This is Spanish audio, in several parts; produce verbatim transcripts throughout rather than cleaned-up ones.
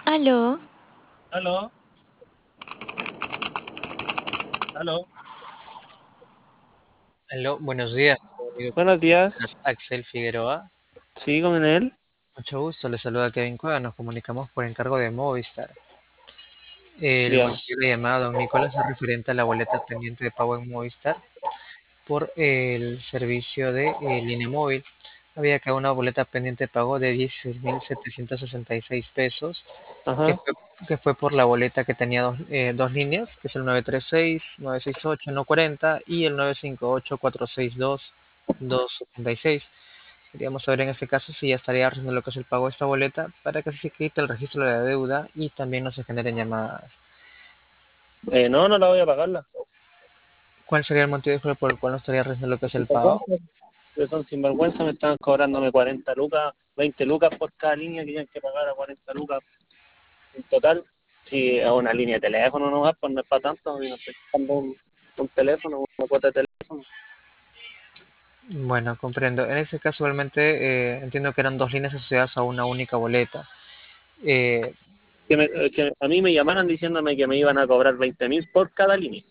Aló, Aló, aló. Aló, buenos días, amigo. Buenos días. Axel Figueroa. Sí, con él. Mucho gusto, le saluda Kevin Cueva. Nos comunicamos por encargo de Movistar. El Dígame. motivo de llamada, don Nicolás, es referente a la boleta pendiente de pago en Movistar por el servicio de eh, línea móvil. Había quedado una boleta pendiente de pago de dieciséis mil setecientos sesenta y seis pesos, que Ajá. fue, que fue por la boleta que tenía dos, eh, dos líneas, que es el nueve tres seis, nueve seis ocho, no cuarenta y el nueve cinco ocho, cuatro seis dos, dos setenta y seis. Queríamos saber en este caso si ya estaría haciendo lo que es el pago de esta boleta para que se quite el registro de la deuda y también no se generen llamadas. Eh, no, no la voy a pagarla. ¿Cuál sería el motivo por el cual no estaría haciendo lo que es el pago? Sinvergüenza. Que son sinvergüenza, me están cobrándome cuarenta lucas, veinte lucas por cada línea que tienen que pagar a cuarenta lucas en total. Si es una línea de teléfono nomás, pues no es para tanto. Yo no estoy pagando un, un teléfono, una cuota de teléfono. Bueno, comprendo. En este caso, igualmente, eh, entiendo que eran dos líneas asociadas a una única boleta. Eh, Que, me- eh, que a mí me llamaron diciéndome que me iban a cobrar veinte mil por cada línea.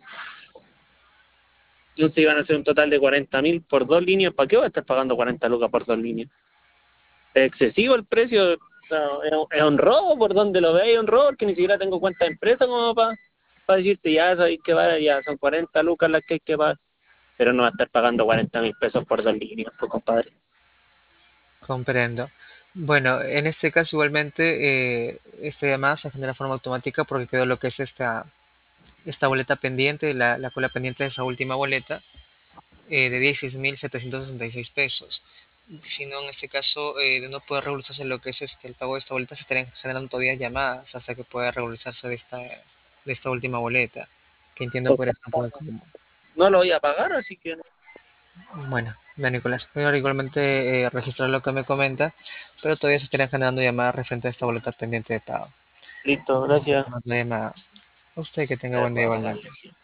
Entonces iban a hacer un total de cuarenta mil por dos líneas. ¿Para qué voy a estar pagando cuarenta lucas por dos líneas? Es excesivo el precio, o sea, es, un es un robo por donde lo veis, es un robo que ni siquiera tengo cuenta de empresa como para decirte ya sabéis que vale, ya son cuarenta lucas las que hay que pagar, pero no va a estar pagando cuarenta mil pesos por dos líneas, pues compadre. Comprendo. Bueno, en este caso, igualmente, eh, esta llamada se genera de forma automática porque quedó lo que es esta, esta boleta pendiente, la, la cola pendiente de esa última boleta, eh, de dieciséis mil setecientos sesenta y seis pesos. Si no, en este caso, eh, de no poder regularizarse lo que es este, el pago de esta boleta, se estarían generando todavía llamadas hasta que pueda regularizarse de esta, de esta última boleta, que entiendo Pues, podría ser un poco incómodo. no lo voy a pagar, así que Bueno, ya Nicolás, voy a igualmente eh, registrar lo que me comenta, pero todavía se estarían generando llamadas referente a esta boleta pendiente de pago. listo, gracias. No hay llamada. A usted que tenga buen día igualmente.